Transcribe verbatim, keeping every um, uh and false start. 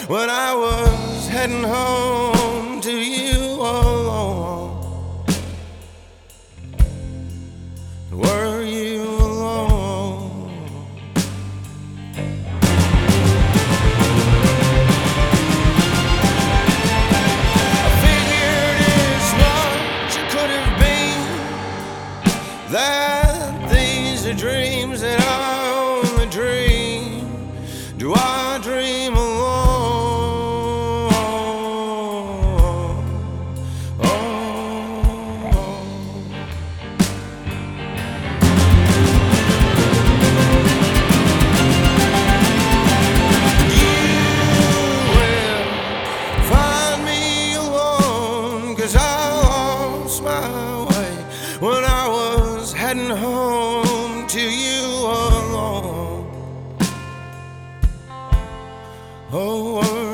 when I was heading home to you alone. Were you alone? I figured it's what you could have been, that these are dreams that I only dream. Do I dream alone? Oh. You will find me alone, 'cause I lost my way when I was heading home to you alone. Oh,